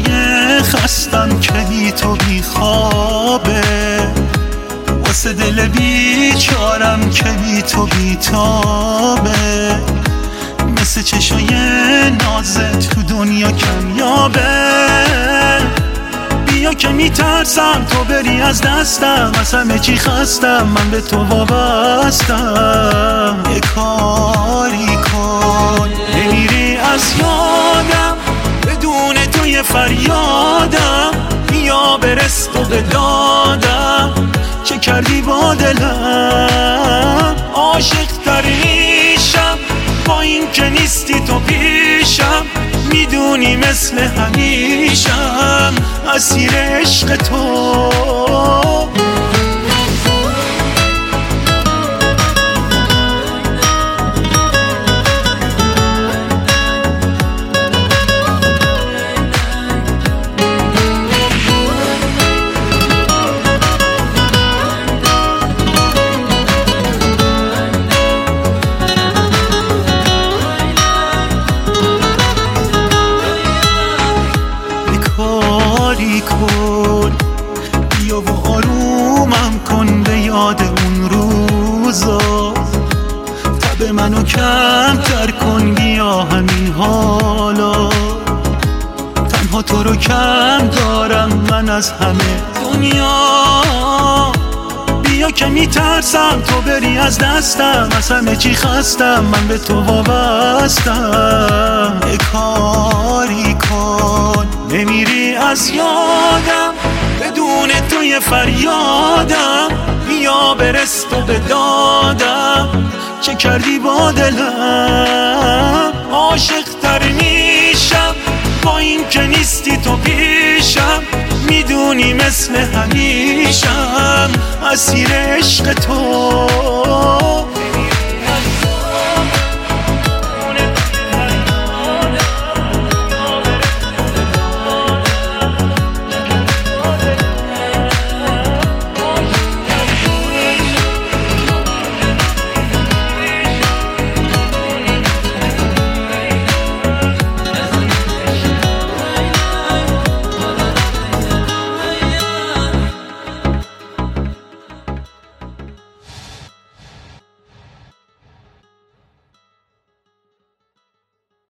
خستم که بی تو بی خوابه، واسه دل بیچارم که بی تو بی تابه، مثل چشای نازت تو دنیا کمیابه. بیا که میترسم تو بری از دستم، از همه چی خستم من به تو وابستم. یه کاری کن نمیری از یادم، بدون تو یه فریادم. بیا برس تو به دادم، چه کردی با دلم. عاشق تر میشم با این که نیستی تو پیشم، میدونی مثل همیشم اسیر عشق تو. کاری کن بیا و آرومم کن به یاد اون روزا، تب منو کم تر کن بیا همین حالا. تنها تو رو کم دارم من از همه دنیا، بیا که میترسم تو بری از دستم، از همه چی خستم من به تو وابستم. یه کاری کن نمیری از یادم، بدون تو یه فریادم. بیا برس تو به دادم، چه کردی با دلم. عاشق تر میشم با این که نیستی تو پیشم، میدونی مثل همیشم اسیر عشق تو.